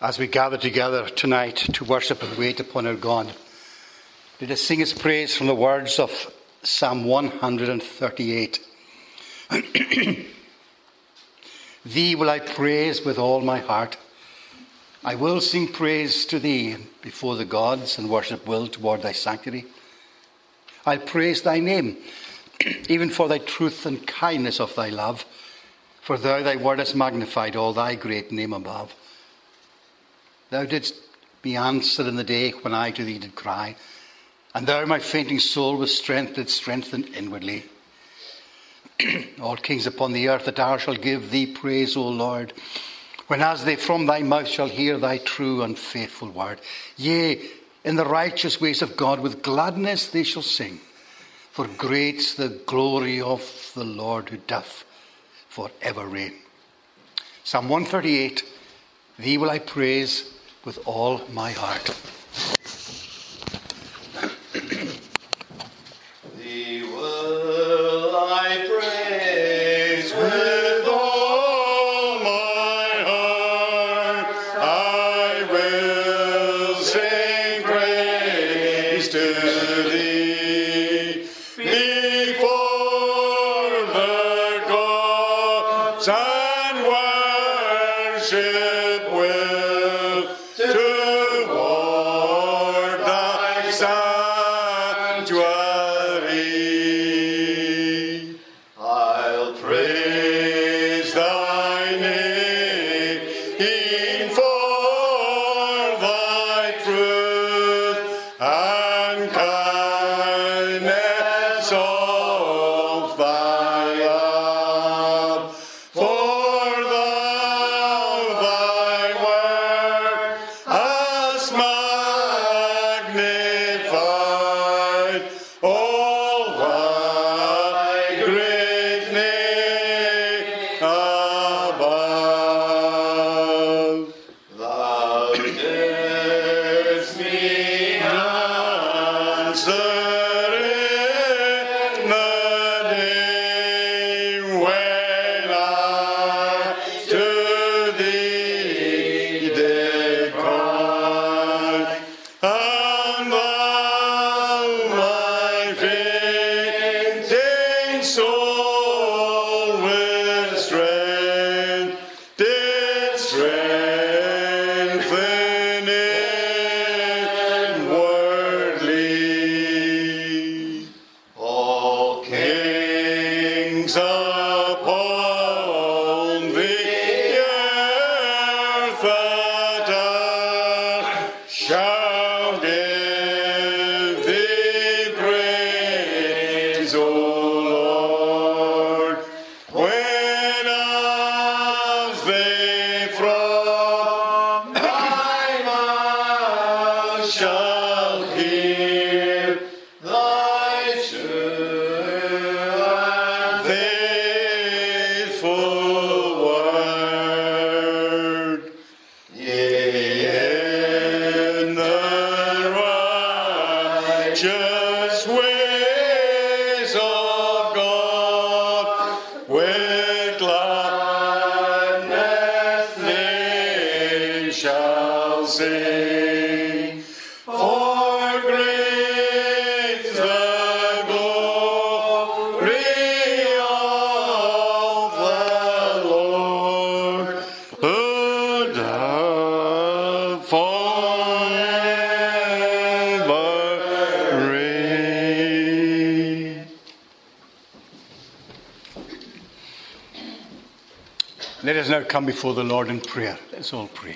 As we gather together tonight to worship and wait upon our God, let us sing his praise from the words of Psalm 138. Thee will I praise with all my heart. I will sing praise to thee before the gods, and worship will toward thy sanctuary. I'll praise thy name, even for thy truth and kindness of thy love. For thou thy word hast magnified all thy great name above. Thou didst me answer in the day when I to thee did cry, and thou my fainting soul with strength didst strengthen inwardly. All kings upon the earth at hour shall give thee praise, O Lord, when as they from thy mouth shall hear thy true and faithful word. Yea, in the righteous ways of God with gladness they shall sing, for great's the glory of the Lord who doth for ever reign. Psalm 138, thee will I praise with all my heart. Thee will I praise with all my heart. I will sing praise to thee before the gods, and worship will toward thy sanctuary. I'll praise thy name for thy truth and kindness of thy love. For thou thy word hast magnified all thy great name above. Thou didst me answer in the day when I to thee did cry, and thou my fainting soul with strength did strengthen inwardly. All kings upon the earth at hour shall give thee praise, O Lord, when as they from thy mouth shall hear thy true and faithful word. Yea, in the righteous ways of God, with gladness they shall sing. For great's the glory of the Lord, who doth forever reign. Let us now come before the Lord in prayer. Let's all pray.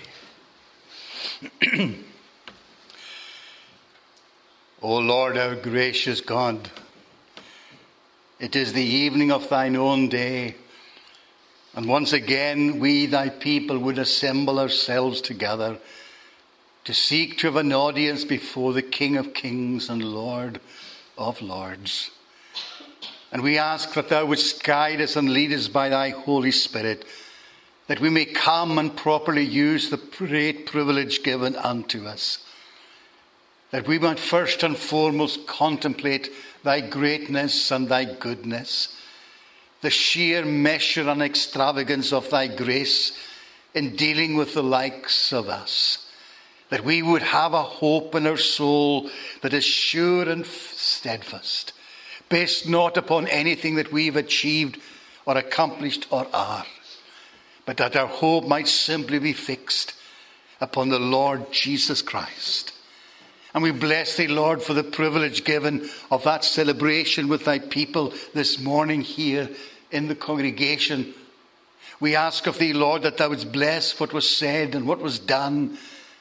O Lord, our gracious God, it is the evening of thine own day, and once again we, thy people, would assemble ourselves together to seek to have an audience before the King of Kings and Lord of Lords. And we ask that thou wouldst guide us and lead us by thy Holy Spirit, that we may come and properly use the great privilege given unto us, that we might first and foremost contemplate thy greatness and thy goodness, the sheer measure and extravagance of thy grace in dealing with the likes of us, that we would have a hope in our soul that is sure and steadfast, based not upon anything that we've achieved or accomplished or are, but that our hope might simply be fixed upon the Lord Jesus Christ. And we bless thee, Lord, for the privilege given of that celebration with thy people this morning here in the congregation. We ask of thee, Lord, that thou wouldst bless what was said and what was done,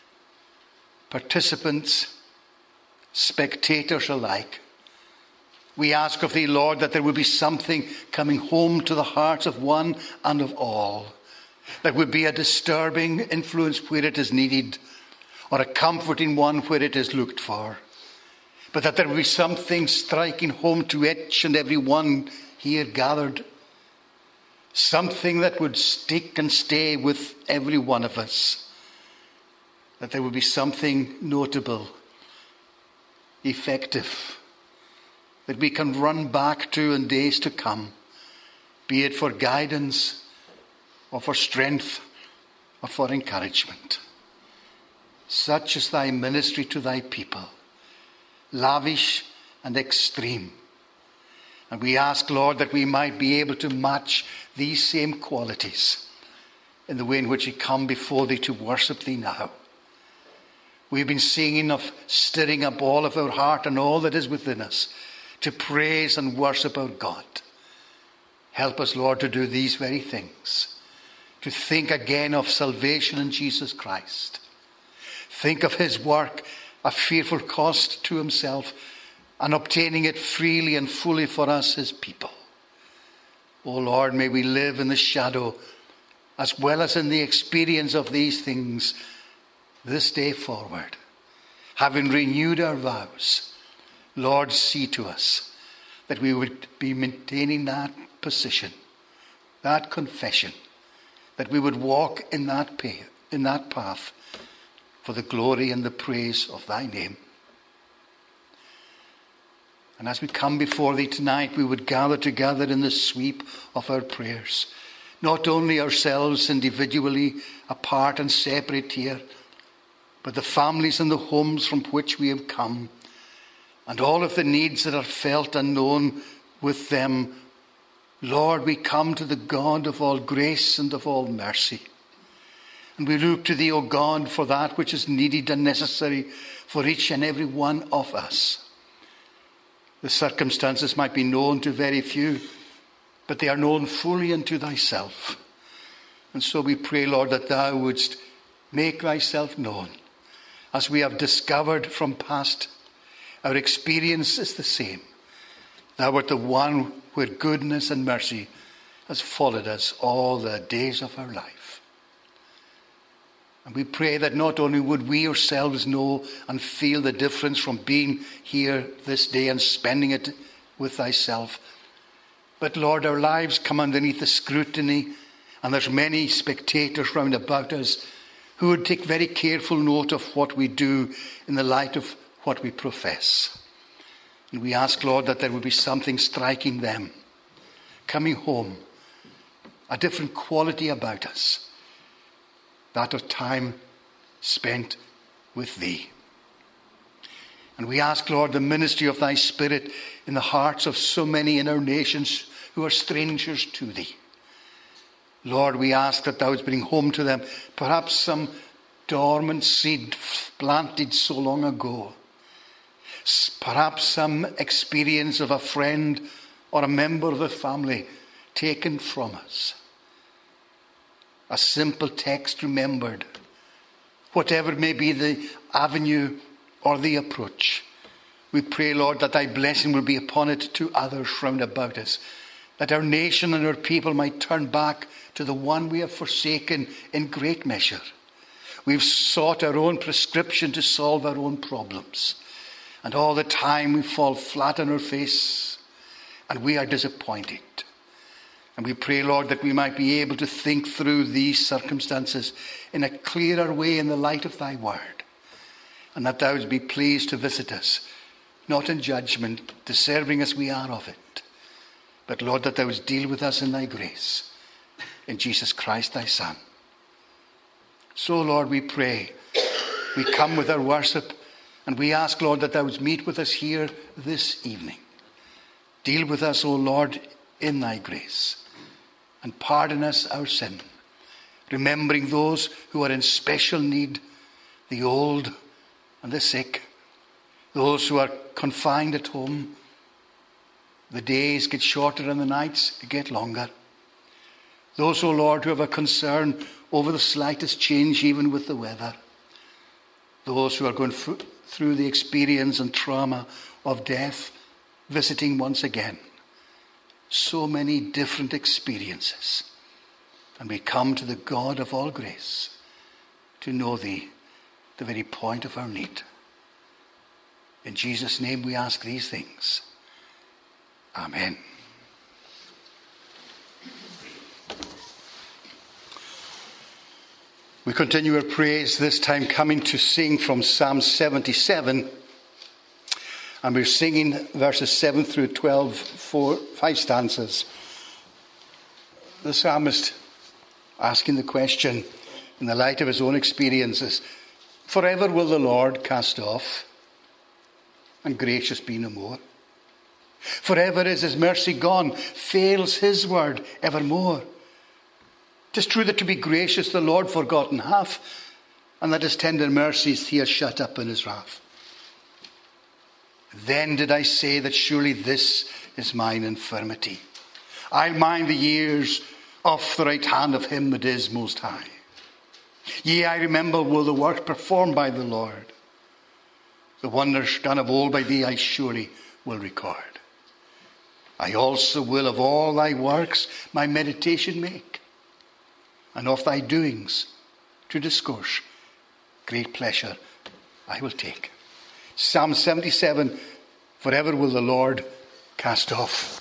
participants, spectators alike. We ask of thee, Lord, that there would be something coming home to the hearts of one and of all. There would be a disturbing influence where it is needed, or a comforting one where it is looked for. But that there would be something striking home to each and every one here gathered. Something that would stick and stay with every one of us. That there would be something notable, effective, that we can run back to in days to come, be it for guidance or for strength or for encouragement. Such is thy ministry to thy people, lavish and extreme. And we ask, Lord, that we might be able to match these same qualities in the way in which we come before thee to worship thee now. We've been singing of stirring up all of our heart and all that is within us to praise and worship our God. Help us, Lord, to do these very things, to think again of salvation in Jesus Christ. Think of his work, a fearful cost to himself, and obtaining it freely and fully for us, his people. O Lord, may we live in the shadow as well as in the experience of these things this day forward. Having renewed our vows, Lord, see to us that we would be maintaining that position, that confession, that we would walk in that path for the glory and the praise of thy name. And as we come before thee tonight, we would gather together in the sweep of our prayers, not only ourselves individually, apart and separate here, but the families and the homes from which we have come, and all of the needs that are felt and known with them. Lord, we come to the God of all grace and of all mercy. And we look to thee, O God, for that which is needed and necessary for each and every one of us. The circumstances might be known to very few, but they are known fully unto thyself. And so we pray, Lord, that thou wouldst make thyself known. As we have discovered from past, our experience is the same. Thou art the one where goodness and mercy has followed us all the days of our life. And we pray that not only would we ourselves know and feel the difference from being here this day and spending it with thyself, but Lord, our lives come underneath the scrutiny, and there's many spectators round about us who would take very careful note of what we do in the light of what we profess. And we ask, Lord, that there would be something striking them, coming home, a different quality about us, that of time spent with thee. And we ask, Lord, the ministry of thy Spirit in the hearts of so many in our nations who are strangers to thee. Lord, we ask that thou wouldst bring home to them perhaps some dormant seed planted so long ago. Perhaps some experience of a friend or a member of the family taken from us. A simple text remembered. Whatever may be the avenue or the approach, we pray, Lord, that thy blessing will be upon it to others round about us, that our nation and our people might turn back to the one we have forsaken in great measure. We've sought our own prescription to solve our own problems, and all the time we fall flat on our face and we are disappointed. And we pray, Lord, that we might be able to think through these circumstances in a clearer way in the light of thy word, and that thou would be pleased to visit us, not in judgment, deserving as we are of it, but, Lord, that thou wouldst deal with us in thy grace. In Jesus Christ, thy Son. So, Lord, we pray. We come with our worship, and we ask, Lord, that thou would meet with us here this evening. Deal with us, O Lord, in thy grace, and pardon us our sin, remembering those who are in special need, the old and the sick, those who are confined at home. The days get shorter and the nights get longer. Those, O Lord, who have a concern over the slightest change, even with the weather. Those who are going through the experience and trauma of death, visiting once again. So many different experiences. And we come to the God of all grace to know thee, the very point of our need. In Jesus' name we ask these things. Amen. We continue our praise, this time coming to sing from Psalm 77. And we're singing verses 7 through 12, 5 stanzas. The psalmist asking the question in the light of his own experiences, forever will the Lord cast off, and gracious be no more. Forever is his mercy gone, fails his word evermore. 'Tis true that to be gracious the Lord forgotten hath, and that his tender mercies he has shut up in his wrath. Then did I say that surely this is mine infirmity. I'll mind the years of the right hand of him that is most high. Yea, I remember will the work performed by the Lord. The wonders done of old by thee I surely will record. I also will of all thy works my meditation make, and of thy doings to discourse great pleasure I will take. Psalm 77, forever will the Lord cast off.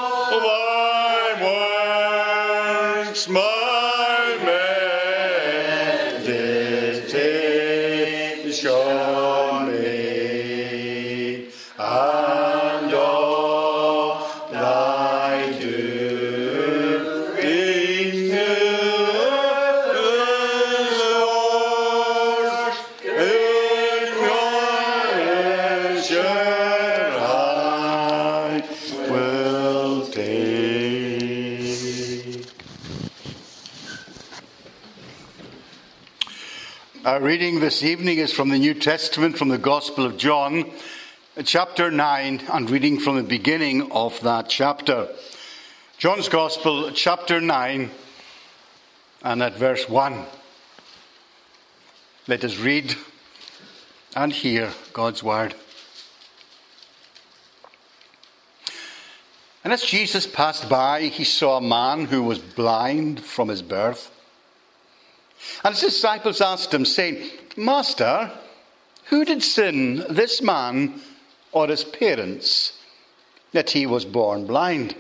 My Our reading this evening is from the New Testament, from the Gospel of John, chapter 9, and reading from the beginning of that chapter. John's Gospel, chapter 9, and at verse 1. Let us read and hear God's word. And as Jesus passed by, he saw a man who was blind from his birth. And his disciples asked him, saying, Master, who did sin, this man or his parents, that he was born blind?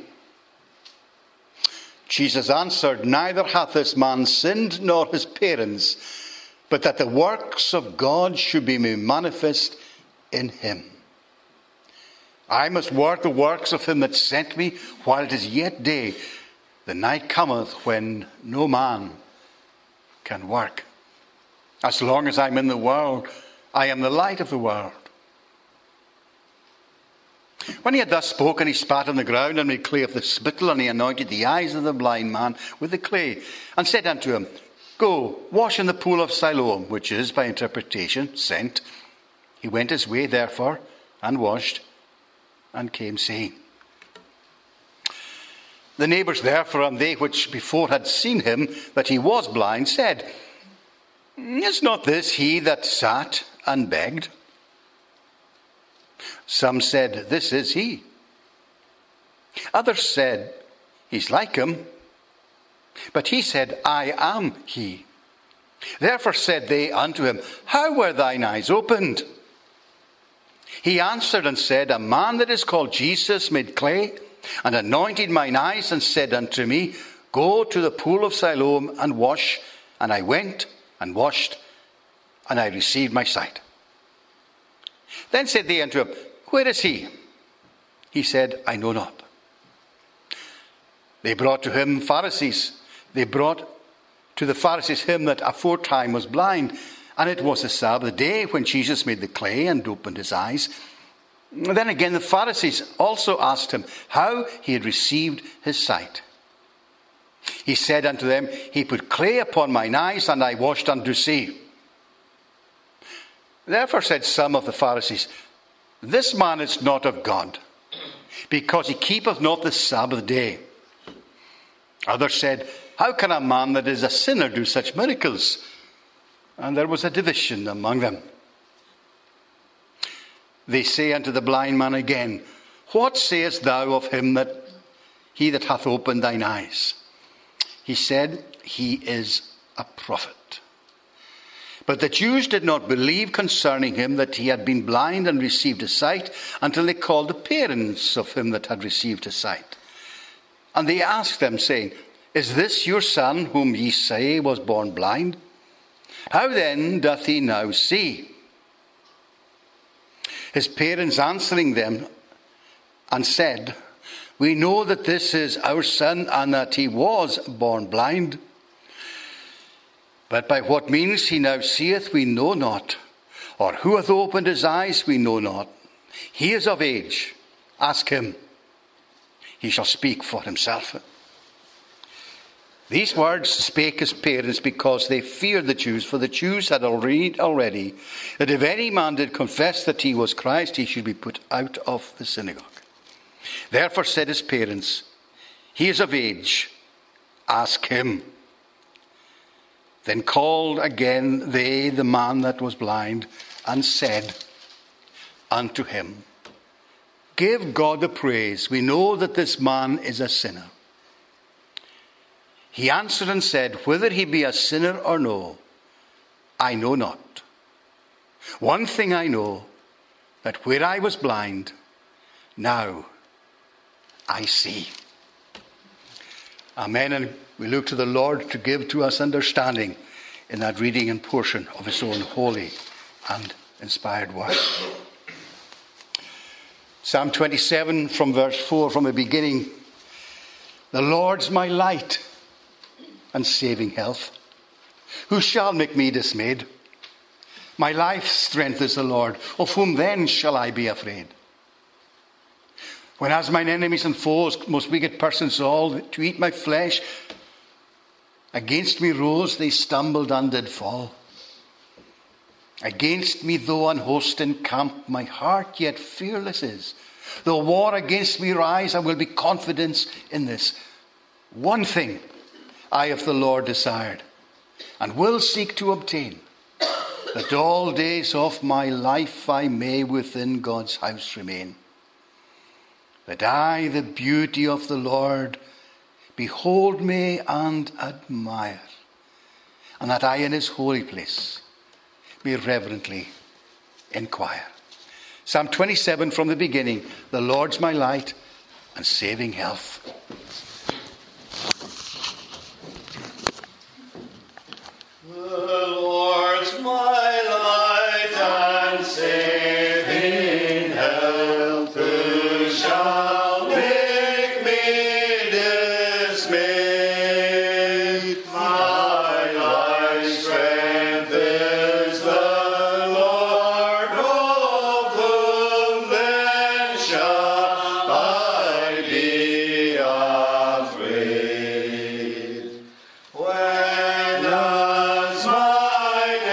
Jesus answered, Neither hath this man sinned nor his parents, but that the works of God should be made manifest in him. I must work the works of him that sent me while it is yet day. The night cometh when no man can work. As long as I'm in the world, I am the light of the world. When he had thus spoken, he spat on the ground and made clay of the spittle, and he anointed the eyes of the blind man with the clay, and said unto him, Go, wash in the pool of Siloam, which is, by interpretation, sent. He went his way, therefore, and washed, and came seeing. The neighbours therefore, and they which before had seen him, that he was blind, said, Is not this he that sat and begged? Some said, This is he. Others said, He's like him. But he said, I am he. Therefore said they unto him, How were thine eyes opened? He answered and said, A man that is called Jesus made clay, and anointed mine eyes, and said unto me, Go to the pool of Siloam and wash. And I went and washed, and I received my sight. Then said they unto him, Where is he? He said, I know not. They brought to him Pharisees. They brought to the Pharisees him that aforetime was blind. And it was the Sabbath day when Jesus made the clay and opened his eyes. Then again the Pharisees also asked him how he had received his sight. He said unto them, He put clay upon mine eyes, and I washed and do see. Therefore said some of the Pharisees, This man is not of God, because he keepeth not the Sabbath day. Others said, How can a man that is a sinner do such miracles? And there was a division among them. They say unto the blind man again, What sayest thou of him that he that hath opened thine eyes? He said, He is a prophet. But the Jews did not believe concerning him that he had been blind and received his sight, until they called the parents of him that had received his sight. And they asked them, saying, Is this your son, whom ye say was born blind? How then doth he now see? His parents answering them and said, We know that this is our son, and that he was born blind. But by what means he now seeth we know not, or who hath opened his eyes we know not. He is of age. Ask him. He shall speak for himself. These words spake his parents because they feared the Jews, for the Jews had already that if any man did confess that he was Christ, he should be put out of the synagogue. Therefore said his parents, He is of age. Ask him. Then called again they the man that was blind, and said unto him, Give God the praise. We know that this man is a sinner. He answered and said, Whether he be a sinner or no, I know not. One thing I know, that where I was blind, now I see. Amen. And we look to the Lord to give to us understanding in that reading and portion of his own holy and inspired word. Psalm 27 from verse 4, from the beginning. The Lord's my light and saving health. Who shall make me dismayed? My life's strength is the Lord. Of whom then shall I be afraid? When as mine enemies and foes, most wicked persons all, to eat my flesh, Against me rose, they stumbled and did fall. Against me, though an host encamp, my heart yet fearless is. Though war against me rise, I will be confident in this. One thing I of the Lord desired, and will seek to obtain, that all days of my life I may within God's house remain. That I, the beauty of the Lord, behold me and admire, and that I in his holy place may reverently inquire. Psalm 27 from the beginning. The Lord's my light and saving health. The Lord's my light and saving health. Who shall make me dismayed? My life's strength is the Lord, of whom then shall I be afraid? When as mine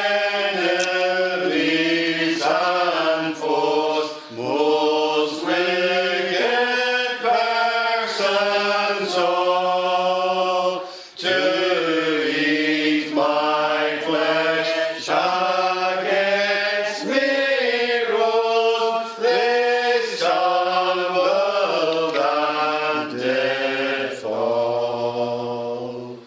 enemies and foes, most wicked persons all, to eat my flesh against me rose, they stumbled and did fall.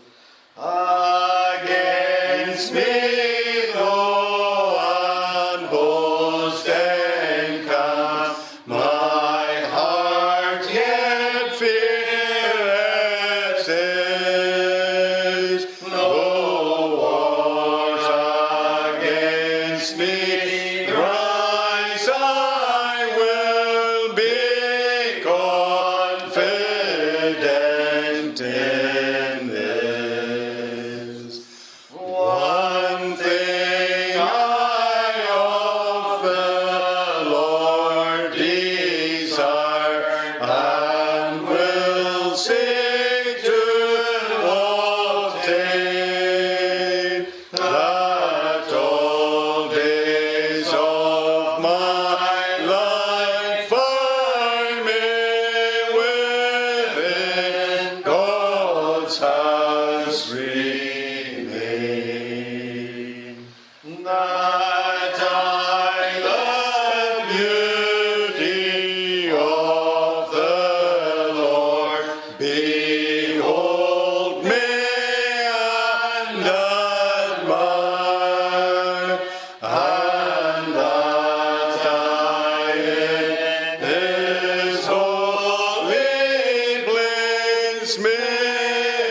Against me, though an host encamp, my heart yet fearless is. Though wars against me rise, I will be confident in this. One thing I of the Lord desire, and will seek to obtain, that all days of my life I may within God's house remain. That I the beauty of the Lord behold me and admire, and that I in his holy place may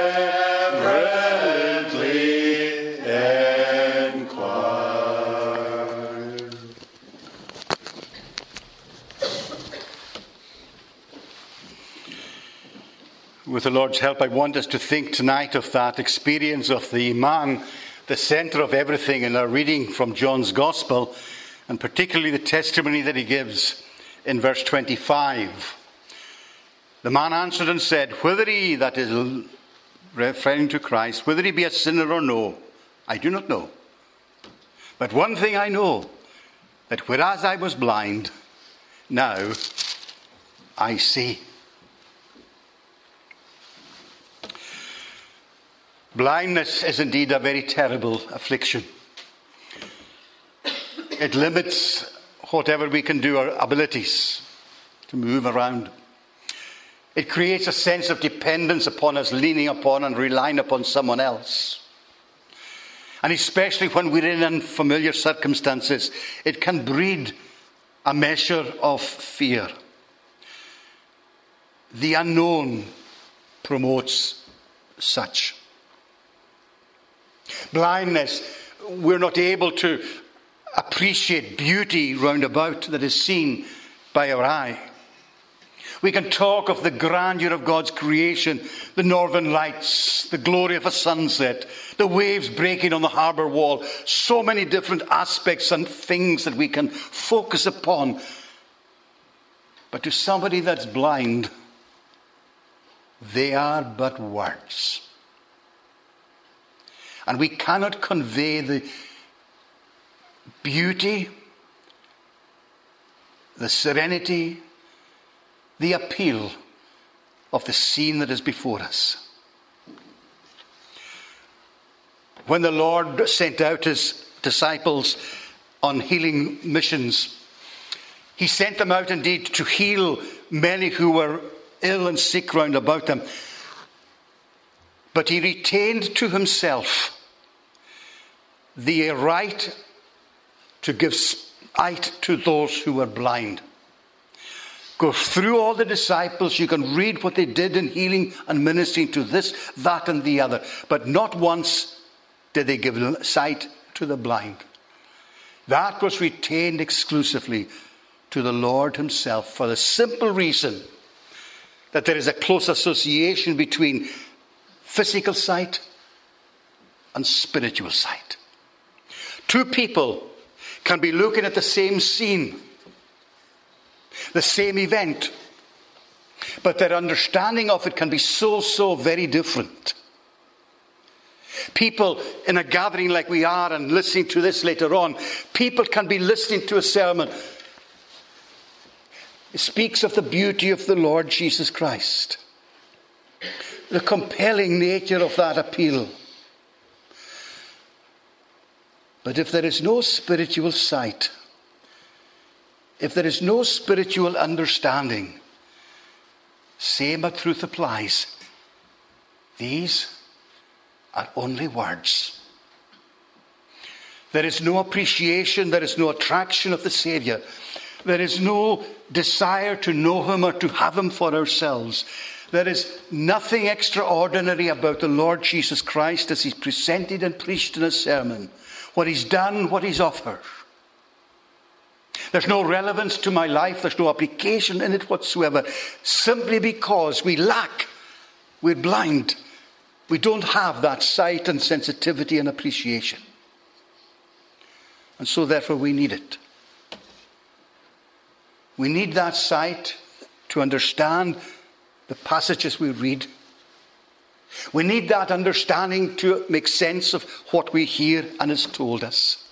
reverently inquire. With the Lord's help, I want us to think tonight of that experience of the man, the center of everything, in our reading from John's Gospel, and particularly the testimony that he gives in verse 25. The man answered and said, whether he, that is referring to Christ, whether he be a sinner or no, I do not know. But one thing I know, that whereas I was blind, now I see. Blindness is indeed a very terrible affliction. It limits whatever we can do, our abilities to move around. It creates a sense of dependence upon us, leaning upon and relying upon someone else. And especially when we're in unfamiliar circumstances, it can breed a measure of fear. The unknown promotes such. Blindness, we're not able to appreciate beauty round about that is seen by our eye. We can talk of the grandeur of God's creation, the northern lights, the glory of a sunset, the waves breaking on the harbour wall, so many different aspects and things that we can focus upon. But to somebody that's blind, they are but words. And we cannot convey the beauty, the serenity, the appeal of the scene that is before us. When the Lord sent out his disciples on healing missions, he sent them out indeed to heal many who were ill and sick round about them. But he retained to himself the right to give sight to those who were blind. Go through all the disciples. You can read what they did in healing and ministering to this, that, and the other. But not once did they give sight to the blind. That was retained exclusively to the Lord himself, for the simple reason that there is a close association between physical sight and spiritual sight. Two people can be looking at the same scene, the same event, but their understanding of it can be so very different. People in a gathering like we are and listening to this later on, people can be listening to a sermon. It speaks of the beauty of the Lord Jesus Christ, the compelling nature of that appeal. But if there is no spiritual sight, if there is no spiritual understanding, same truth applies. These are only words. There is no appreciation, there is no attraction of the Saviour. There is no desire to know him or to have him for ourselves. There is nothing extraordinary about the Lord Jesus Christ as he's presented and preached in a sermon. What he's done, what he's offered. There's no relevance to my life. There's no application in it whatsoever. Simply because we lack, we're blind. We don't have that sight and sensitivity and appreciation. And so therefore we need it. We need that sight to understand the passages we read. We need that understanding to make sense of what we hear and is told us.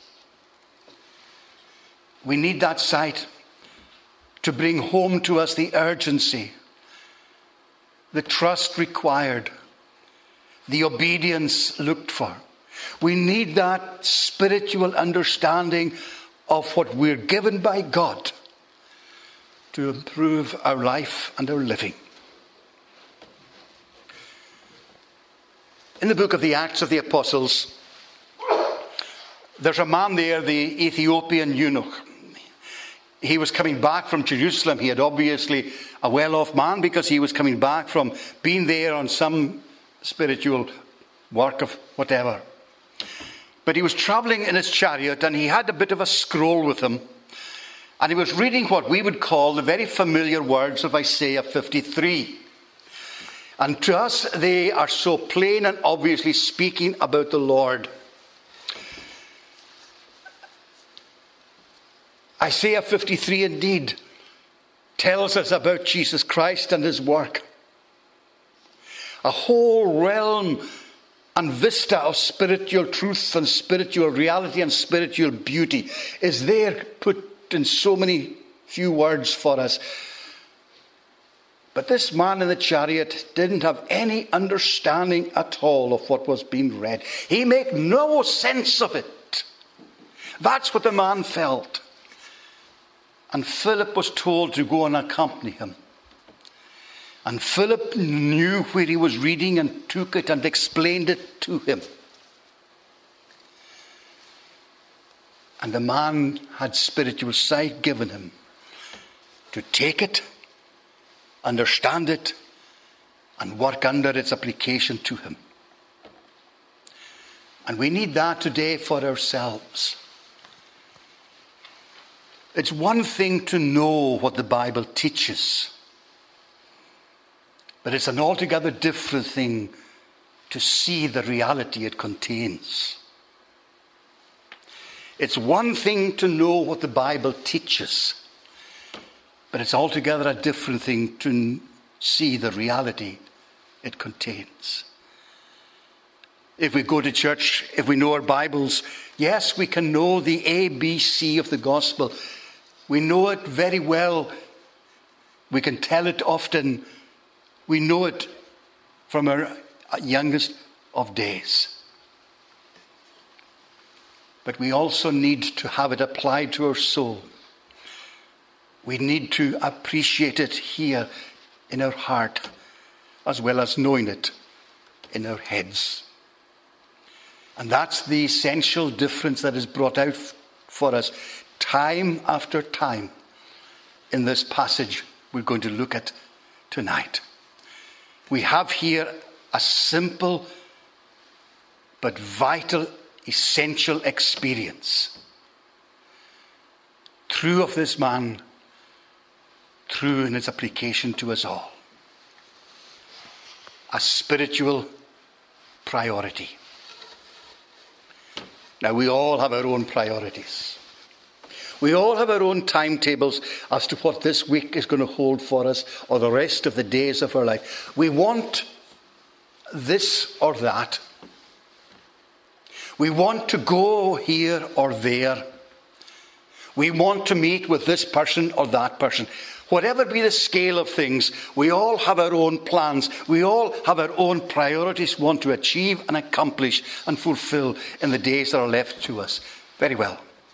We need that sight to bring home to us the urgency, the trust required, the obedience looked for. We need that spiritual understanding of what we're given by God to improve our life and our living. In the book of the Acts of the Apostles, there's a man there, the Ethiopian eunuch. He was coming back from Jerusalem. He had obviously a well-off man because he was coming back from being there on some spiritual work of whatever. But he was travelling in his chariot and he had a bit of a scroll with him. And he was reading what we would call the very familiar words of Isaiah 53. And to us, they are so plain and obviously speaking about the Lord. Isaiah 53 indeed tells us about Jesus Christ and his work. A whole realm and vista of spiritual truth and spiritual reality and spiritual beauty is there put in so many few words for us. But this man in the chariot didn't have any understanding at all of what was being read. He made no sense of it. That's what the man felt. And Philip was told to go and accompany him. And Philip knew where he was reading and took it and explained it to him. And the man had spiritual sight given him to take it, understand it, and work under its application to him. And we need that today for ourselves. It's one thing to know what the Bible teaches, but it's an altogether different thing to see the reality it contains. It's one thing to know what the Bible teaches, but it's altogether a different thing to see the reality it contains. if we go to church, if we know our Bibles, yes, we can know the ABC of the gospel. We know it very well. We can tell it often. We know it from our youngest of days. But we also need to have it applied to our soul. We need to appreciate it here in our heart, as well as knowing it in our heads. And that's the essential difference that is brought out for us time after time in this passage we're going to look at tonight. We have here a simple but vital, essential experience. True of this man, true in its application to us all. A spiritual priority. Now, we all have our own priorities. We all have our own timetables as to what this week is going to hold for us, or the rest of the days of our life. We want this or that. We want to go here or there. We want to meet with this person or that person. Whatever be the scale of things, we all have our own plans. We all have our own priorities we want to achieve and accomplish and fulfill in the days that are left to us. Very well.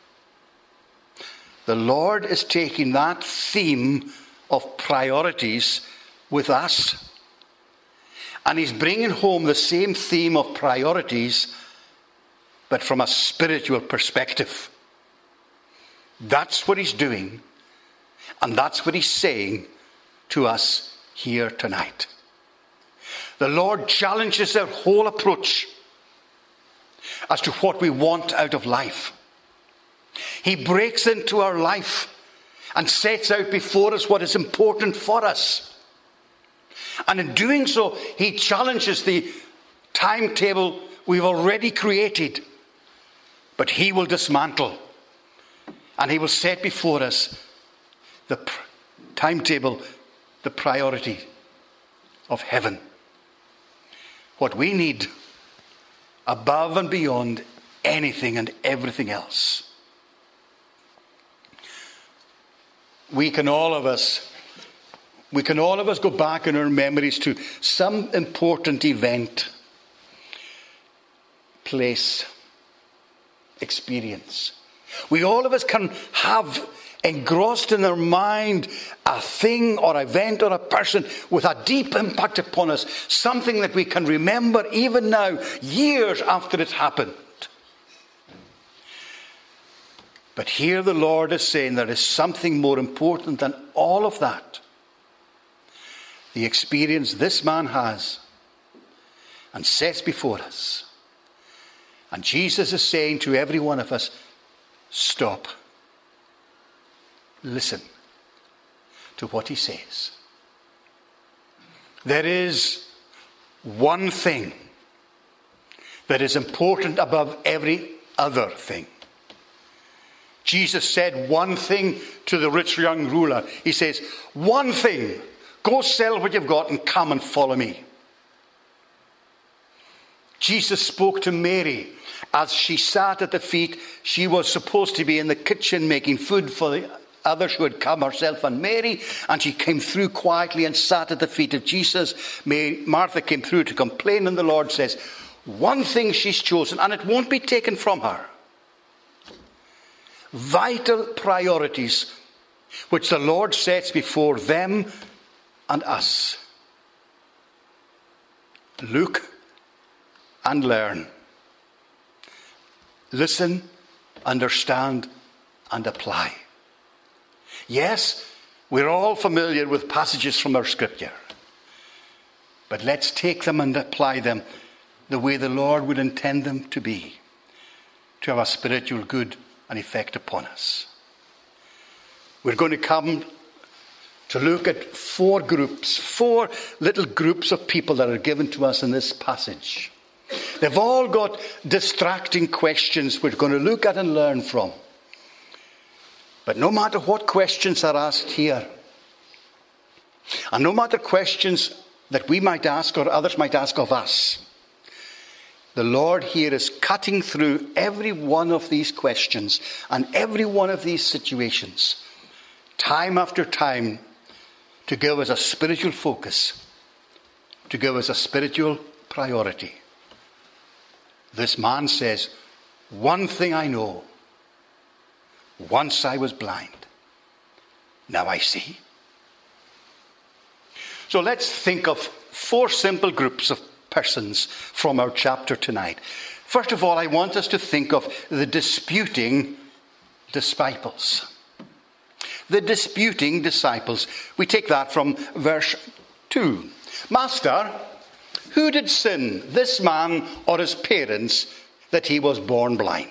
The Lord is taking that theme of priorities with us, and He's bringing home the same theme of priorities, but from a spiritual perspective. That's what He's doing. And that's what He's saying to us here tonight. The Lord challenges our whole approach as to what we want out of life. He breaks into our life and sets out before us what is important for us. And in doing so, He challenges the timetable we've already created. But He will dismantle, and He will set before us the timetable, the priority of heaven. What we need above and beyond anything and everything else. We can all of us go back in our memories to some important event, place, experience. We all of us can have engrossed in our mind a thing or event or a person with a deep impact upon us, something that we can remember even now, years after it's happened. But here the Lord is saying there is something more important than all of that. The experience this man has and sets before us. And Jesus is saying to every one of us, stop. Listen to what He says. There is one thing that is important above every other thing. Jesus said one thing to the rich young ruler. He says, one thing, go sell what you've got and come and follow me. Jesus spoke to Mary as she sat at the feet. She was supposed to be in the kitchen making food for the others who had come, herself and Mary, and she came through quietly and sat at the feet of Jesus. Martha came through to complain, and the Lord says, one thing she's chosen, and it won't be taken from her. Vital priorities which the Lord sets before them and us. Look and learn. Listen, understand, and apply. Yes, we're all familiar with passages from our scripture. But let's take them and apply them the way the Lord would intend them to be, to have a spiritual good and effect upon us. We're going to come to look at four little groups of people that are given to us in this passage. They've all got distracting questions we're going to look at and learn from. But no matter what questions are asked here, and no matter questions that we might ask or others might ask of us, The Lord here is cutting through every one of these questions and every one of these situations, time after time, to give us a spiritual focus, to give us a spiritual priority. This man says, one thing I know, once I was blind, now I see. So let's think of 4 simple groups of persons from our chapter tonight. First of all, I want us to think of the disputing disciples. The disputing disciples. We take that from verse 2. Master, who did sin, this man or his parents, that he was born blind?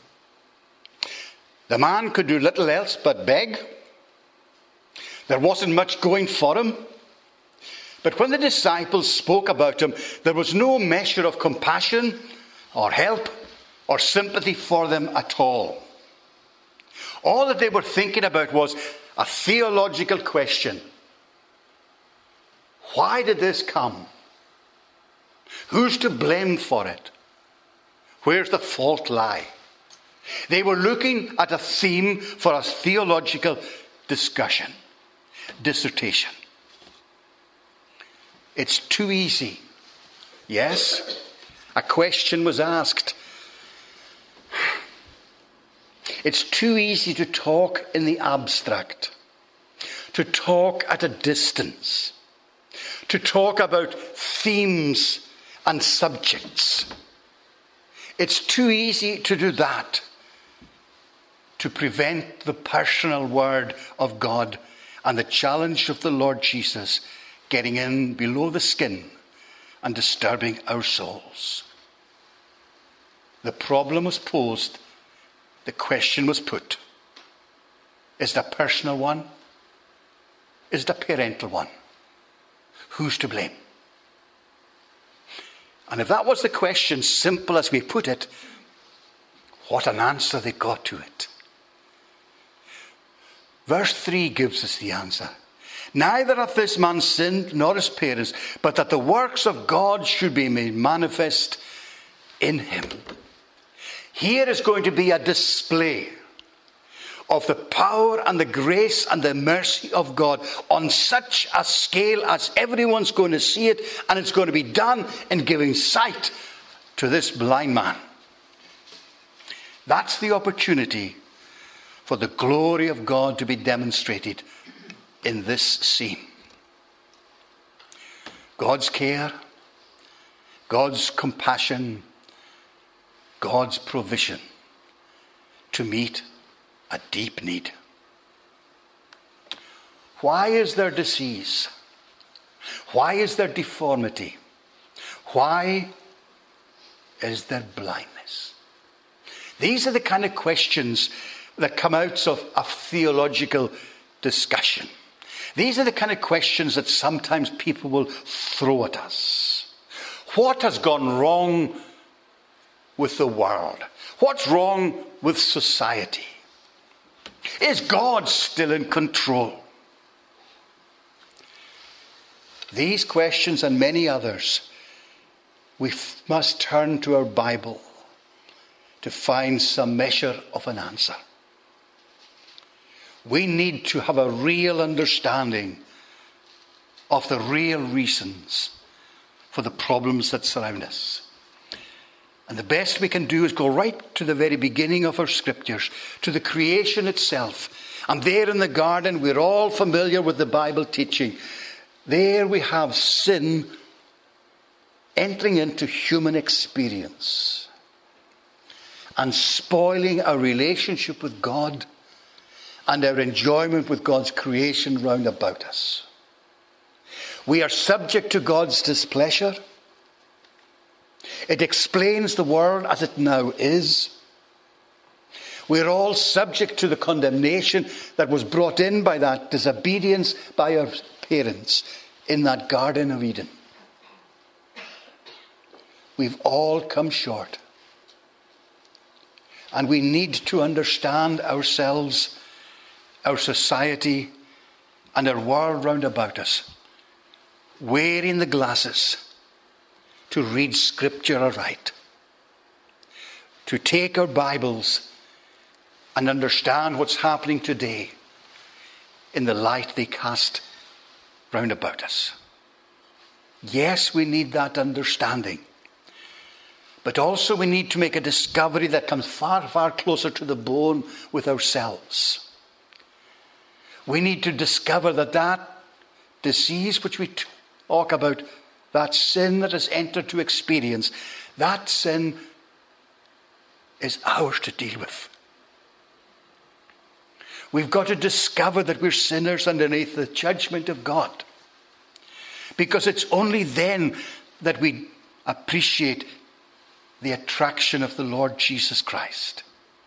The man could do little else but beg. There wasn't much going for him. But when the disciples spoke about him, there was no measure of compassion or help or sympathy for them at all. All that they were thinking about was a theological question. Why did this come? Who's to blame for it? Where's the fault lie? They were looking at a theme for a theological discussion, dissertation. It's too easy. Yes, a question was asked. It's too easy to talk in the abstract, to talk at a distance, to talk about themes and subjects. It's too easy to do that, to prevent the personal word of God and the challenge of the Lord Jesus getting in below the skin and disturbing our souls. The problem was posed, the question was put. Is it a personal one? Is it a parental one? Who's to blame? And if that was the question, simple as we put it, what an answer they got to it. Verse 3 gives us the answer. Neither hath this man sinned nor his parents, but that the works of God should be made manifest in him. Here is going to be a display of the power and the grace and the mercy of God on such a scale as everyone's going to see it, and it's going to be done in giving sight to this blind man. That's the opportunity for the glory of God to be demonstrated in this scene. God's care, God's compassion, God's provision to meet a deep need. Why is there disease? Why is there deformity? Why is there blindness? These are the kind of questions that come out of a theological discussion. These are the kind of questions that sometimes people will throw at us. What has gone wrong with the world? What's wrong with society? Is God still in control? These questions and many others, we must turn to our Bible to find some measure of an answer. We need to have a real understanding of the real reasons for the problems that surround us. And the best we can do is go right to the very beginning of our scriptures, to the creation itself. And there in the garden, we're all familiar with the Bible teaching. There we have sin entering into human experience and spoiling our relationship with God and our enjoyment with God's creation round about us. We are subject to God's displeasure. It explains the world as it now is. We're all subject to the condemnation that was brought in by that disobedience by our parents in that Garden of Eden. We've all come short. And we need to understand ourselves, our society, and our world round about us, wearing the glasses to read Scripture aright. to take our Bibles and understand what's happening today in the light they cast round about us. Yes, we need that understanding. But also we need to make a discovery that comes far, far closer to the bone with ourselves. We need to discover that disease which we talk about, that sin that has entered to experience, that sin is ours to deal with. We've got to discover that we're sinners underneath the judgment of God. Because it's only then that we appreciate the attraction of the Lord Jesus Christ.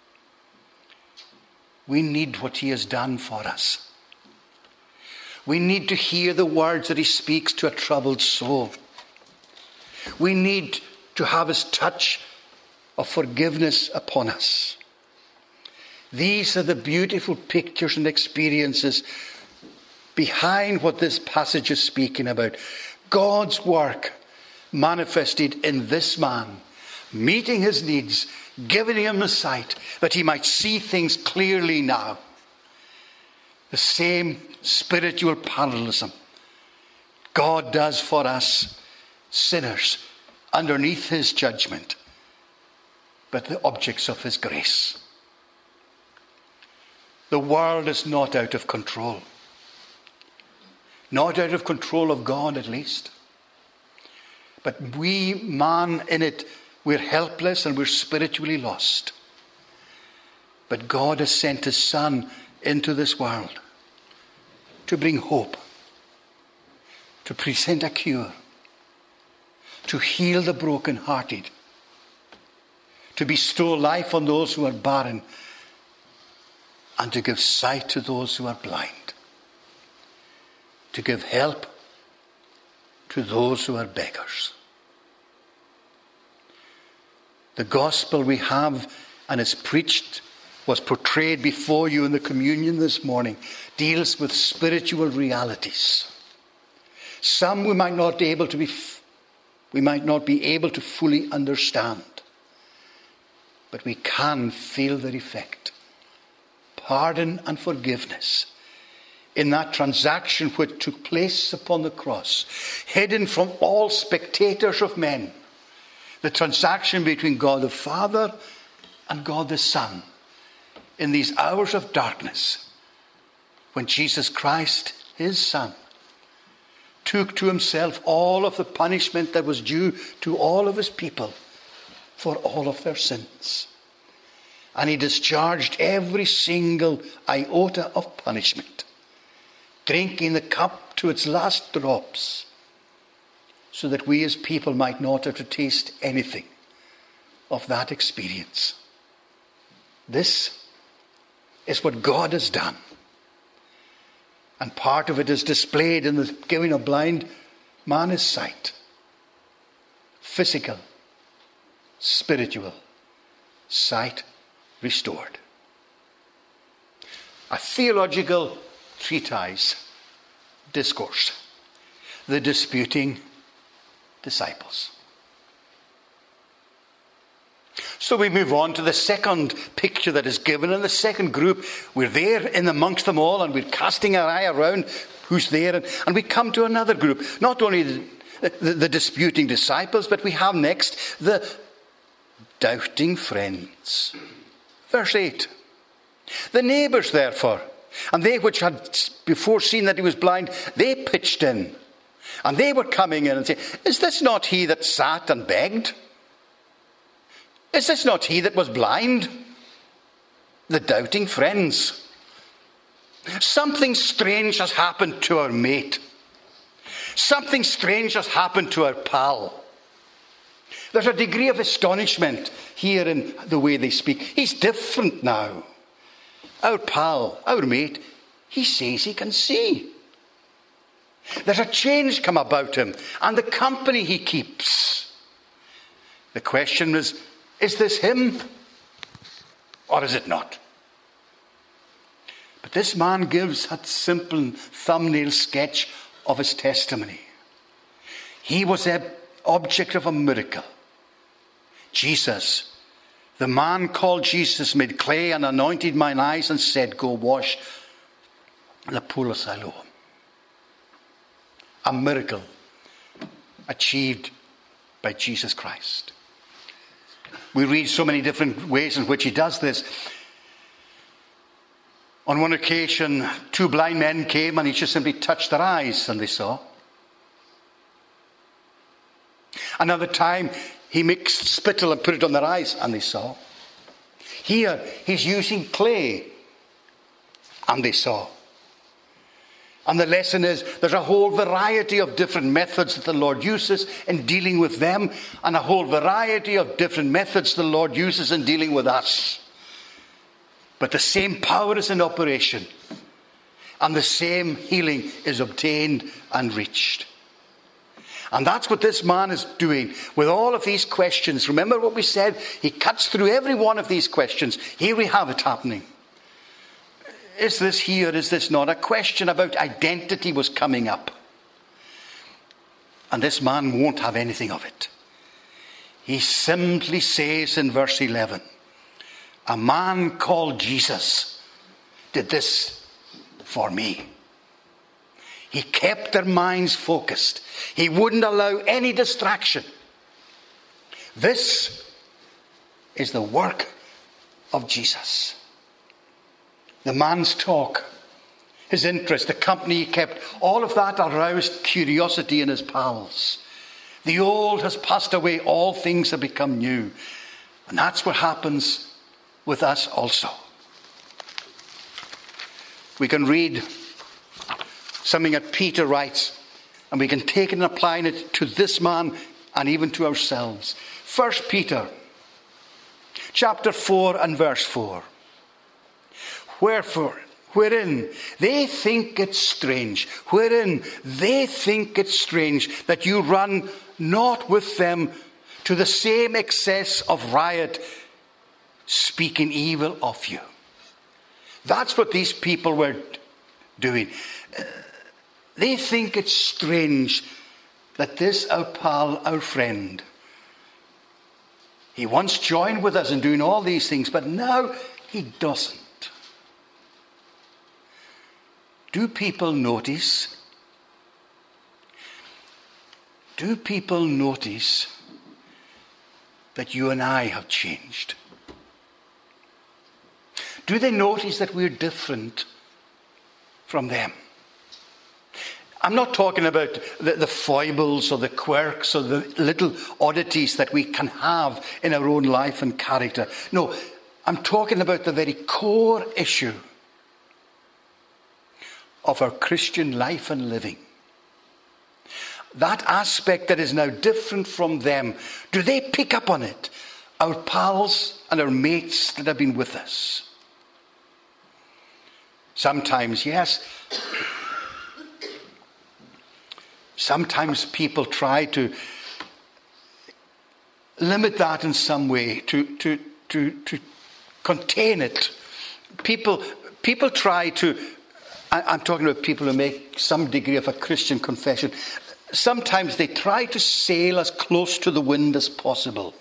We need what he has done for us. We need to hear the words that he speaks to a troubled soul. We need to have his touch of forgiveness upon us. These are the beautiful pictures and experiences behind what this passage is speaking about. God's work manifested in this man, meeting his needs, giving him the sight that he might see things clearly now. The same spiritual parallelism God does for us sinners underneath his judgment, but the objects of his grace. The world is not out of control. Not out of control of God, at least. But we, man in it, we're helpless and we're spiritually lost. But God has sent his Son into this world to bring hope, to present a cure, to heal the brokenhearted, to bestow life on those who are barren, and to give sight to those who are blind, to give help to those who are beggars. The gospel we have and is preached, was portrayed before you in the communion this morning, deals with spiritual realities. Some we might not be able to fully understand, but we can feel their effect. Pardon and forgiveness in that transaction which took place upon the cross, hidden from all spectators of men, the transaction between God the Father and God the Son in these hours of darkness, when Jesus Christ, his Son, took to himself all of the punishment that was due to all of his people for all of their sins. And he discharged every single iota of punishment, drinking the cup to its last drops, so that we as people might not have to taste anything of that experience. This is what God has done. And part of it is displayed in the giving a blind man his sight. Physical, spiritual sight restored. A theological treatise, discourse, The Disputing Disciples. So we move on to the second picture that is given. In the second group, we're there in amongst them all, and we're casting our eye around who's there, and we come to another group. Not only the disputing disciples, but we have next the doubting friends. Verse 8. The neighbours, therefore, and they which had before seen that he was blind, they pitched in. And they were coming in and saying, Is this not he that sat and begged? Is this not he that was blind? The doubting friends. Something strange has happened to our mate. Something strange has happened to our pal. There's a degree of astonishment here in the way they speak. He's different now. Our pal, our mate, he says he can see. There's a change come about him and the company he keeps. The question is this him or is it not? But this man gives a simple thumbnail sketch of his testimony. He was the object of a miracle. Jesus, the man called Jesus made clay and anointed mine eyes and said, go wash in the pool of Siloam. A miracle achieved by Jesus Christ. We read so many different ways in which he does this. On one occasion, 2 blind men came and he just simply touched their eyes and they saw. Another time, he mixed spittle and put it on their eyes and they saw. Here, he's using clay and they saw. And the lesson is there's a whole variety of different methods that the Lord uses in dealing with them, and a whole variety of different methods the Lord uses in dealing with us. But the same power is in operation, and the same healing is obtained and reached. And that's what this man is doing with all of these questions. Remember what we said? He cuts through every one of these questions. Here we have it happening. Is this here? Is this not? A question about identity was coming up. And this man won't have anything of it. He simply says in verse 11, a man called Jesus did this for me. He kept their minds focused. He wouldn't allow any distraction. This is the work of Jesus. The man's talk, his interest, the company he kept, all of that aroused curiosity in his pals. The old has passed away, all things have become new. And that's what happens with us also. We can read something that Peter writes, and we can take it and apply it to this man and even to ourselves. 1 Peter chapter 4 and verse 4. Wherefore, wherein they think it strange, that you run not with them to the same excess of riot, speaking evil of you. That's what these people were doing. They think it's strange that this, our pal, our friend, he once joined with us in doing all these things, but now he doesn't. Do people notice? Do people notice that you and I have changed? Do they notice that we're different from them? I'm not talking about the foibles or the quirks or the little oddities that we can have in our own life and character. No, I'm talking about the very core issue of our Christian life and living. That aspect that is now different from them. Do they pick up on it? Our pals and our mates that have been with us. Sometimes, yes. Sometimes people try to limit that in some way, to contain it. People try to, I'm talking about people who make some degree of a Christian confession. Sometimes they try to sail as close to the wind as possible.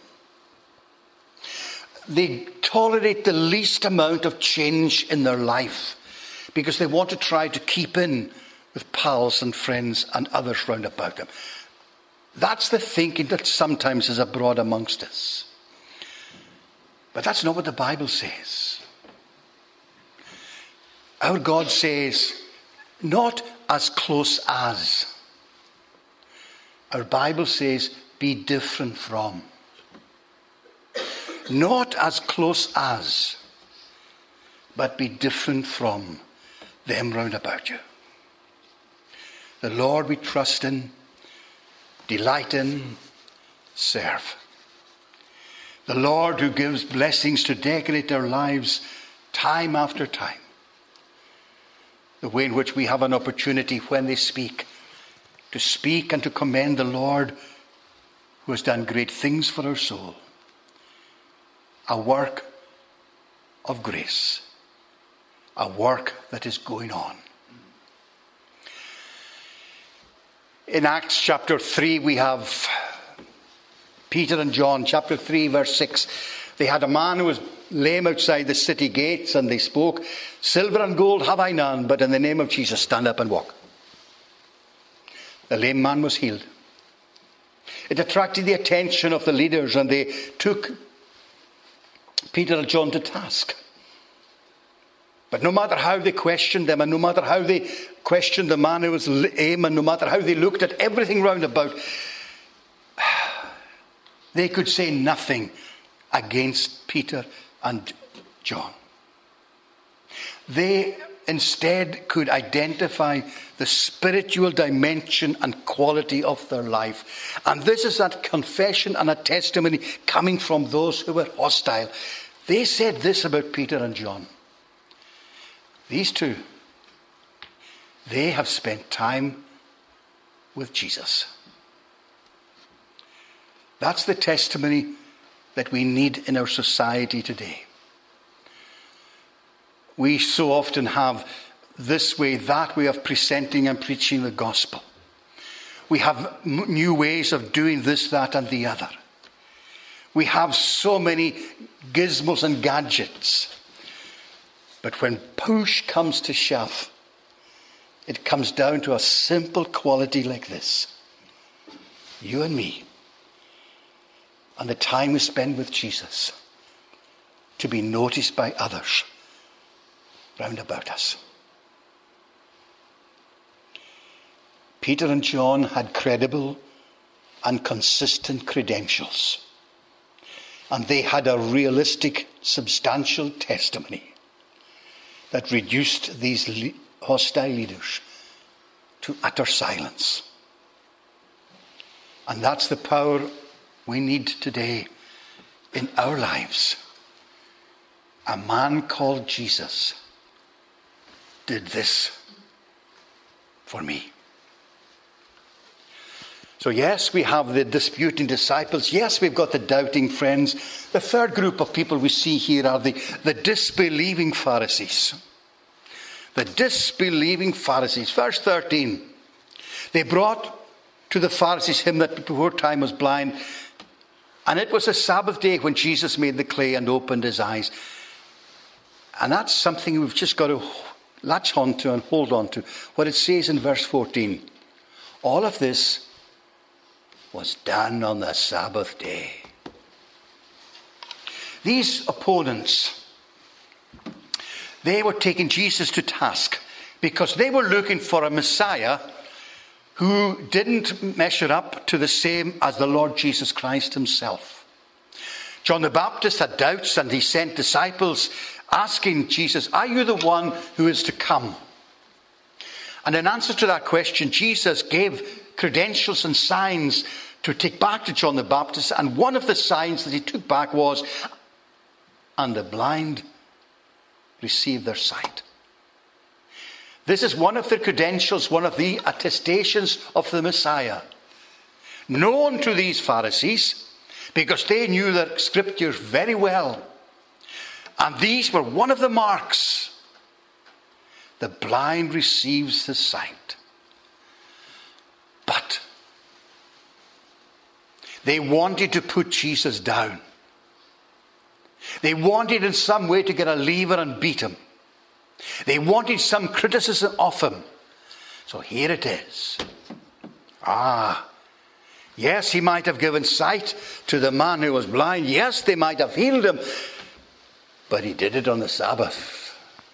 They tolerate the least amount of change in their life because they want to try to keep in with pals and friends and others round about them. That's the thinking that sometimes is abroad amongst us. But that's not what the Bible says. Our God says, not as close as. Our Bible says, be different from. Not as close as, but be different from them round about you. The Lord we trust in, delight in, serve. The Lord who gives blessings to decorate our lives time after time. The way in which we have an opportunity when they speak, to speak and to commend the Lord who has done great things for our soul. A work of grace. A work that is going on. In Acts chapter 3 we have Peter and John, chapter 3 verse 6. They had a man who was lame outside the city gates, and they spoke, "Silver and gold have I none, but in the name of Jesus, stand up and walk." The lame man was healed. It attracted the attention of the leaders, and they took Peter and John to task. But no matter how they questioned them, and no matter how they questioned the man who was lame, and no matter how they looked at everything round about, they could say nothing against Peter and John. They instead could identify the spiritual dimension and quality of their life. And this is that confession and a testimony coming from those who were hostile. They said this about Peter and John: these two, they have spent time with Jesus. That's the testimony that we need in our society today. We so often have this way, that way of presenting and preaching the gospel. We have new ways of doing this, that, and the other. We have so many gizmos and gadgets. But when push comes to shove, it comes down to a simple quality like this: you and me, and the time we spend with Jesus, to be noticed by others round about us. Peter and John had credible and consistent credentials, and they had a realistic, substantial testimony that reduced these hostile leaders to utter silence. And that's the power we need today in our lives. A man called Jesus did this for me. So yes, we have the disputing disciples. Yes, we've got the doubting friends. The third group of people we see here are the disbelieving Pharisees. The disbelieving Pharisees. Verse 13. They brought to the Pharisees him that before time was blind, and it was a Sabbath day when Jesus made the clay and opened his eyes. And that's something we've just got to latch on to and hold on to. What it says in verse 14. All of this was done on the Sabbath day. These opponents, they were taking Jesus to task because they were looking for a Messiah who didn't measure up to the same as the Lord Jesus Christ himself. John the Baptist had doubts, and he sent disciples asking Jesus, "Are you the one who is to come?" And in answer to that question, Jesus gave credentials and signs to take back to John the Baptist. And one of the signs that he took back was, "And the blind receive their sight." This is one of the credentials, one of the attestations of the Messiah. Known to these Pharisees, because they knew their scriptures very well. And these were one of the marks. The blind receives the sight. But they wanted to put Jesus down. They wanted in some way to get a lever and beat him. They wanted some criticism of him. So here it is. Yes, he might have given sight to the man who was blind. Yes, they might have healed him. But he did it on the Sabbath.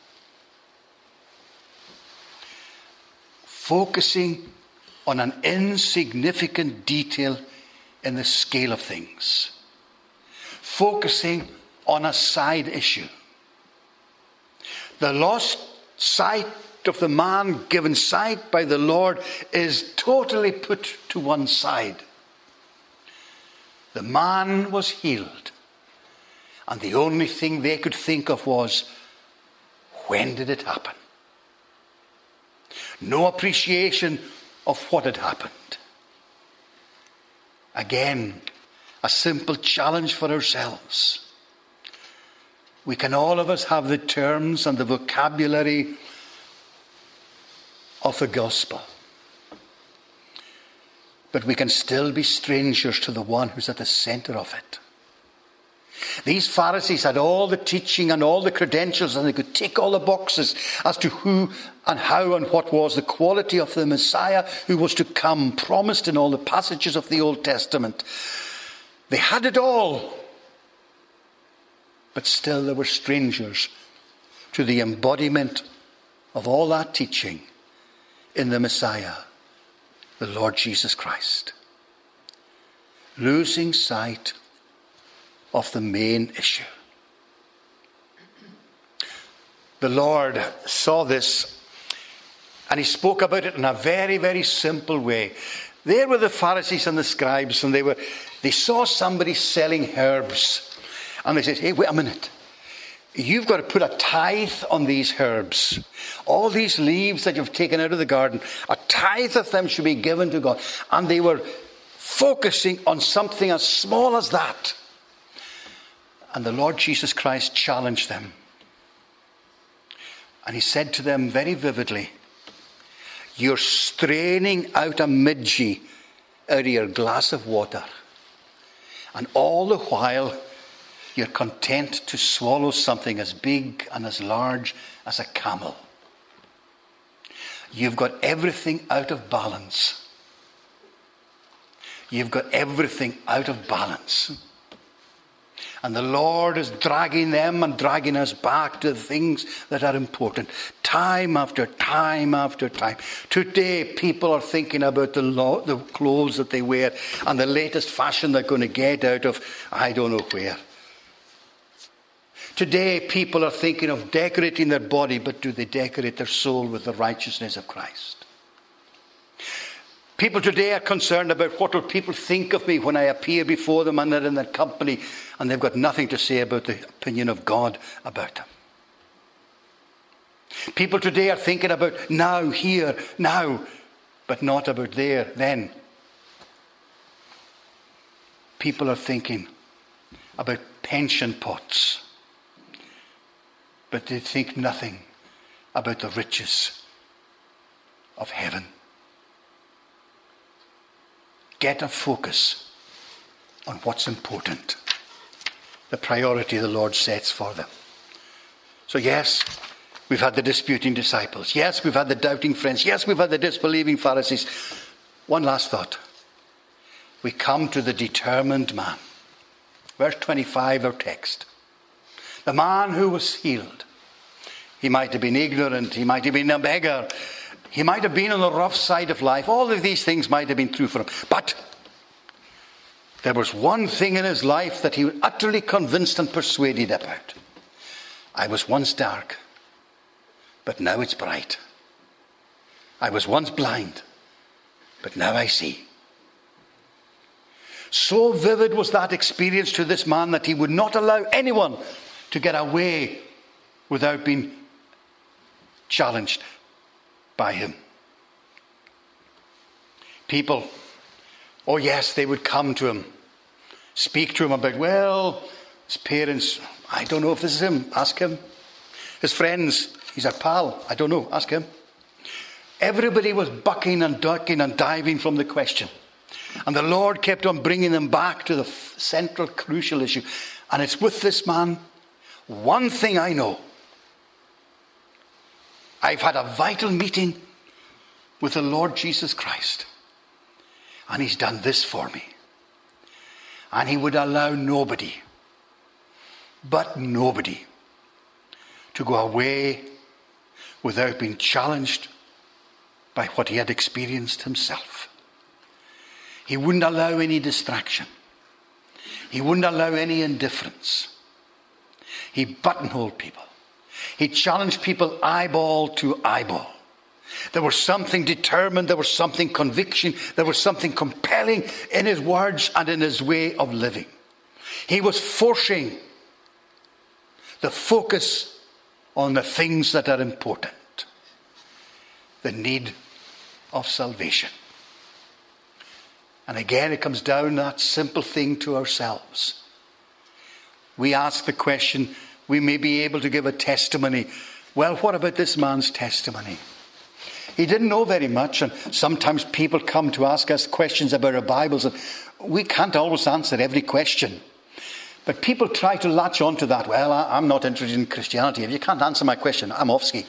Focusing on an insignificant detail in the scale of things. Focusing on a side issue. The lost sight of the man given sight by the Lord is totally put to one side. The man was healed. And the only thing they could think of was, when did it happen? No appreciation of what had happened. Again, a simple challenge for ourselves. We can all of us have the terms and the vocabulary of the gospel. But we can still be strangers to the one who's at the center of it. These Pharisees had all the teaching and all the credentials, and they could tick all the boxes as to who and how and what was the quality of the Messiah who was to come, promised in all the passages of the Old Testament. They had it all. But still they were strangers to the embodiment of all that teaching in the Messiah, the Lord Jesus Christ. Losing sight of the main issue. The Lord saw this and he spoke about it in a very, very simple way. There were the Pharisees and the scribes, and they saw somebody selling herbs, and they said, hey, wait a minute. You've got to put a tithe on these herbs. All these leaves that you've taken out of the garden, a tithe of them should be given to God. And they were focusing on something as small as that. And the Lord Jesus Christ challenged them. And he said to them very vividly, you're straining out a midgie out of your glass of water. And all the while, you're content to swallow something as big and as large as a camel. You've got everything out of balance. You've got everything out of balance. And the Lord is dragging them and dragging us back to the things that are important. Time after time after time. Today, people are thinking about the clothes that they wear and the latest fashion they're going to get out of I don't know where. Today, people are thinking of decorating their body, but do they decorate their soul with the righteousness of Christ? People today are concerned about what will people think of me when I appear before them and they're in their company, and they've got nothing to say about the opinion of God about them. People today are thinking about now, here, now, but not about there, then. People are thinking about pension pots, but they think nothing about the riches of heaven. Get a focus on what's important. The priority the Lord sets for them. So yes, we've had the disputing disciples. Yes, we've had the doubting friends. Yes, we've had the disbelieving Pharisees. One last thought. We come to the determined man. Verse 25, our text. The man who was healed. He might have been ignorant. He might have been a beggar. He might have been on the rough side of life. All of these things might have been true for him. But there was one thing in his life that he was utterly convinced and persuaded about. I was once dark, but now it's bright. I was once blind, but now I see. So vivid was that experience to this man that he would not allow anyone to get away without being challenged by him. People, oh yes, they would come to him, speak to him about, well, his parents, I don't know if this is him, ask him. His friends, he's a pal, I don't know, ask him. Everybody was bucking and ducking and diving from the question. And the Lord kept on bringing them back to the central, crucial issue. And it's with this man, one thing I know. I've had a vital meeting with the Lord Jesus Christ. And he's done this for me. And he would allow nobody, but nobody, to go away without being challenged by what he had experienced himself. He wouldn't allow any distraction. He wouldn't allow any indifference. He buttonholed people. He challenged people eyeball to eyeball. There was something determined, there was something conviction, there was something compelling in his words and in his way of living. He was forcing the focus on the things that are important. The need of salvation. And again, it comes down to that simple thing to ourselves. We ask the question, we may be able to give a testimony. Well, what about this man's testimony? He didn't know very much, and sometimes people come to ask us questions about our Bibles, and we can't always answer every question. But people try to latch on to that. Well, I'm not interested in Christianity. If you can't answer my question, I'm off ski.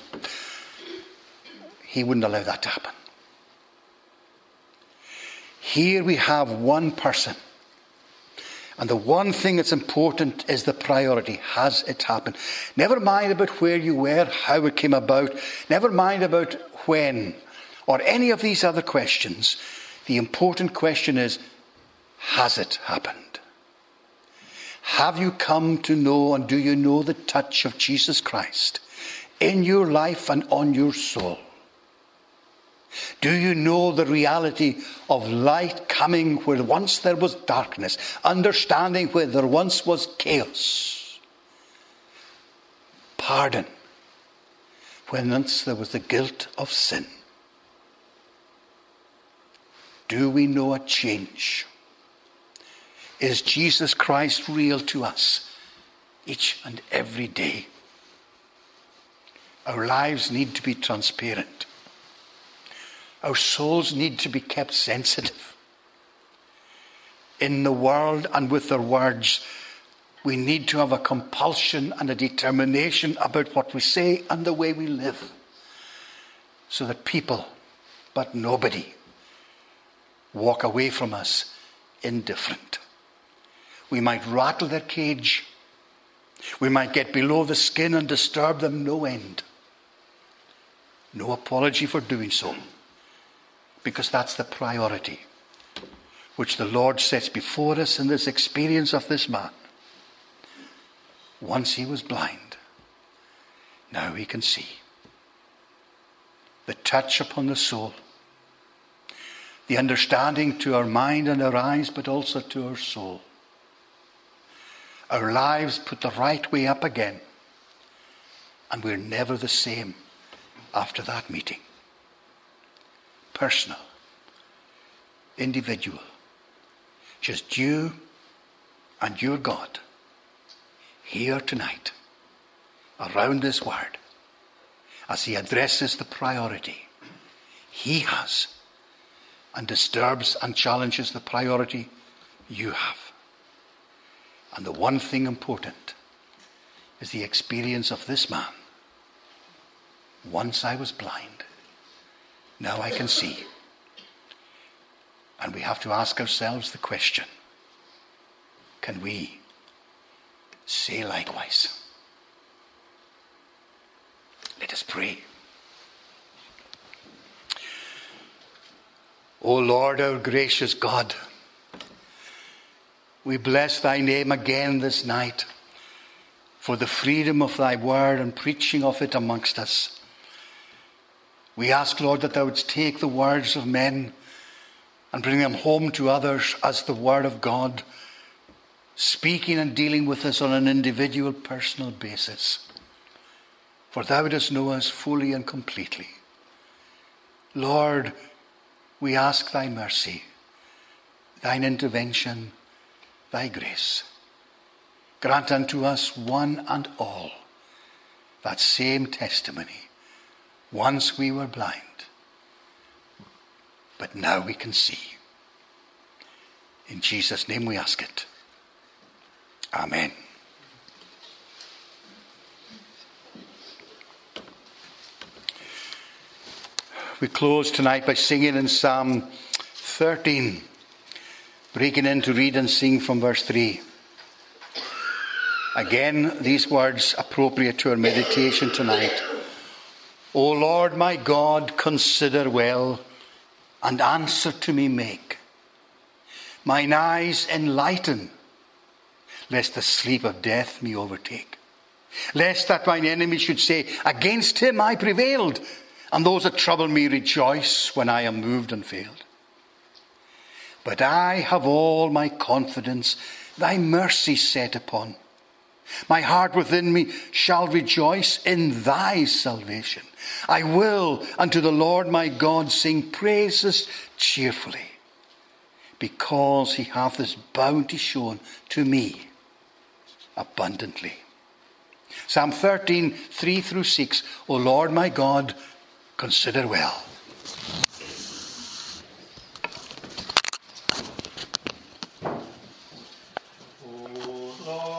He wouldn't allow that to happen. Here we have one person. And the one thing that's important is the priority. Has it happened? Never mind about where you were, how it came about. Never mind about when or any of these other questions. The important question is, has it happened? Have you come to know, and do you know the touch of Jesus Christ in your life and on your soul? Do you know the reality of light coming where once there was darkness, understanding where there once was chaos, pardon when once there was the guilt of sin? Do we know a change? Is Jesus Christ real to us each and every day? Our lives need to be transparent. Our souls need to be kept sensitive. In the world and with their words, we need to have a compulsion and a determination about what we say and the way we live, so that people, but nobody, walk away from us indifferent. We might rattle their cage. We might get below the skin and disturb them no end. No apology for doing so, because that's the priority which the Lord sets before us in this experience of this man. Once he was blind, now he can see. The touch upon the soul, the understanding to our mind and our eyes, but also to our soul. Our lives put the right way up again, and we're never the same after that meeting. Personal, individual, just you and your God here tonight around this word as he addresses the priority he has and disturbs and challenges the priority you have. And the one thing important is the experience of this man. Once I was blind, now I can see. And we have to ask ourselves the question, can we say likewise? Let us pray. O Lord, our gracious God, we bless thy name again this night for the freedom of thy word and preaching of it amongst us. We ask, Lord, that thou wouldst take the words of men and bring them home to others as the word of God, speaking and dealing with us on an individual, personal basis. For thou dost know us fully and completely. Lord, we ask thy mercy, thine intervention, thy grace. Grant unto us one and all that same testimony. Once we were blind, but now we can see. In Jesus' name we ask it. Amen. We close tonight by singing in Psalm 13, breaking in to read and sing from verse 3. Again, these words appropriate to our meditation tonight. O Lord my God, consider well, and answer to me make. Mine eyes enlighten, lest the sleep of death me overtake. Lest that mine enemy should say, against him I prevailed, and those that trouble me rejoice when I am moved and failed. But I have all my confidence thy mercy set upon. My heart within me shall rejoice in thy salvation. I will unto the Lord my God sing praises cheerfully, because he hath this bounty shown to me abundantly. Psalm 13, 3 through 6. O Lord my God, consider well. O Lord.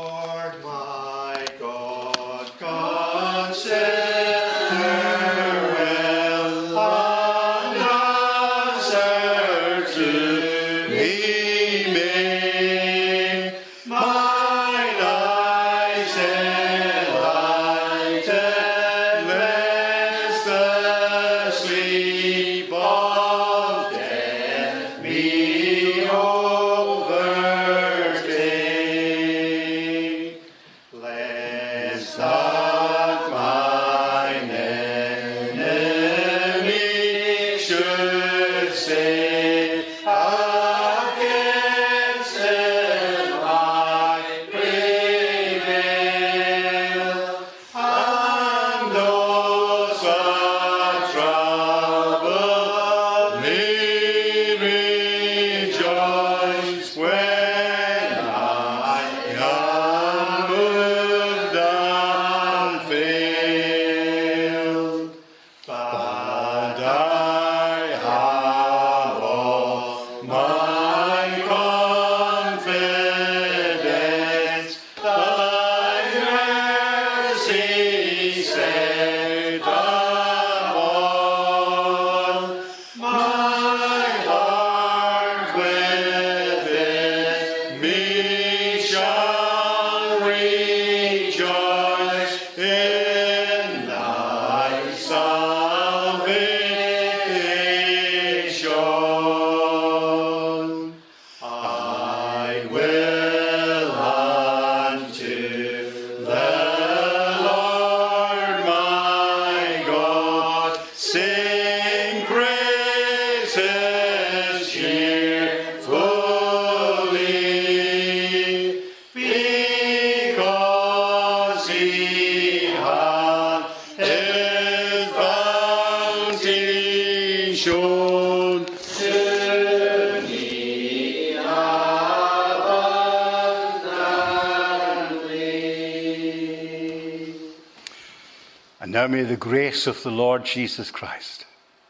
And now may the grace of the Lord Jesus Christ,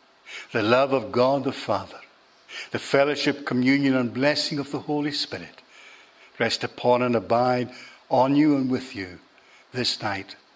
the love of God the Father, the fellowship, communion, and blessing of the Holy Spirit rest upon and abide on you and with you this night